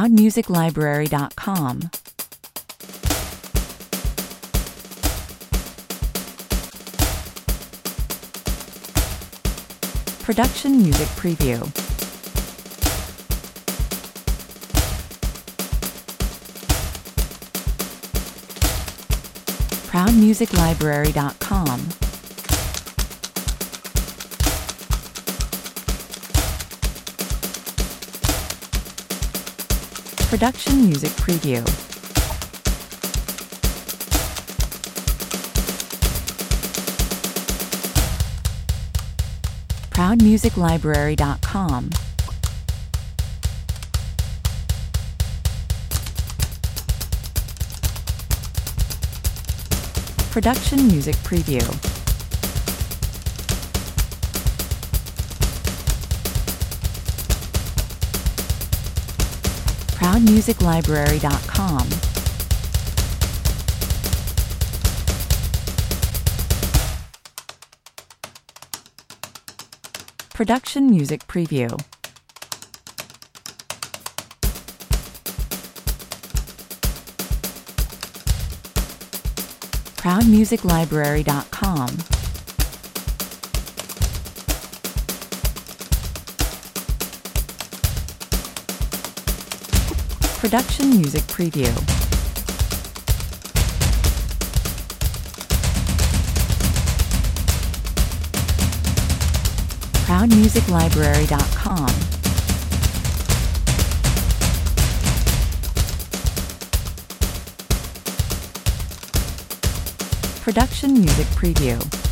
ProudMusicLibrary.com. Production Music Preview. ProudMusicLibrary.com. Production Music Preview. ProudMusicLibrary.com. Production Music Preview. ProudMusicLibrary.com. Production Music Preview. ProudMusicLibrary.com. Production Music Preview. ProudMusicLibrary.com. Production Music Preview.